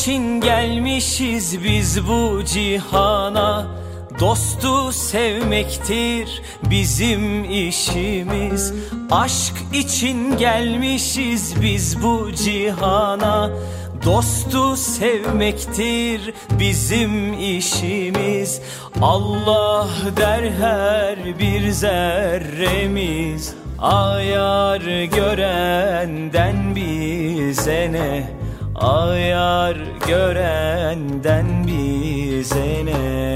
için gelmişiz biz bu cihana. Dostu sevmektir bizim işimiz. Aşk için gelmişiz biz bu cihana. Dostu sevmektir bizim işimiz. Allah der her bir zerremiz. Ayar görenden bize ne? Ayar görenden bize ne?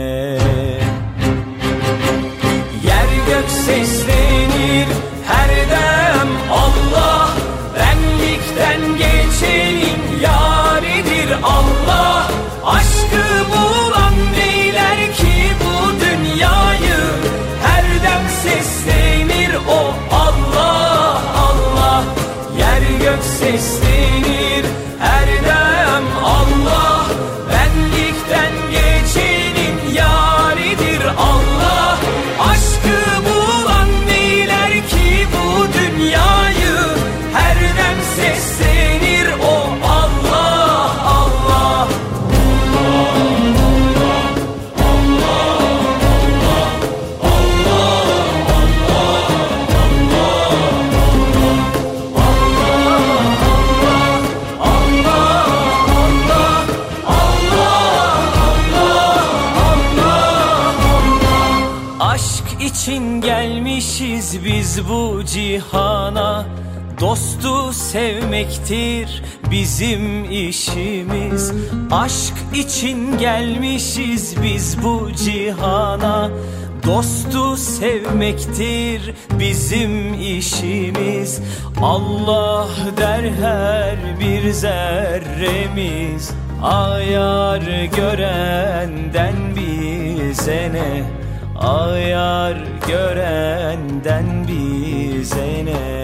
Yer gök seslenir her dem Allah. Benlikten geçenin yaridir Allah. Aşkı bulan neyler ki bu dünyayı? Her dem seslenir o Allah Allah. Yer gök seslenir her dem Allah. Benlikten geçenin yaridir Allah. Aşkı bulan neyler ki bu dünyayı? Her dem seslenir o Allah Allah. Aşk için gelmişiz biz bu cihana. Dostu sevmektir bizim işimiz. Aşk için gelmişiz biz bu cihana. Dostu sevmektir bizim işimiz. Allah der her bir zerremiz. Ayar görenden bize ne? Ayar görenden bize ne?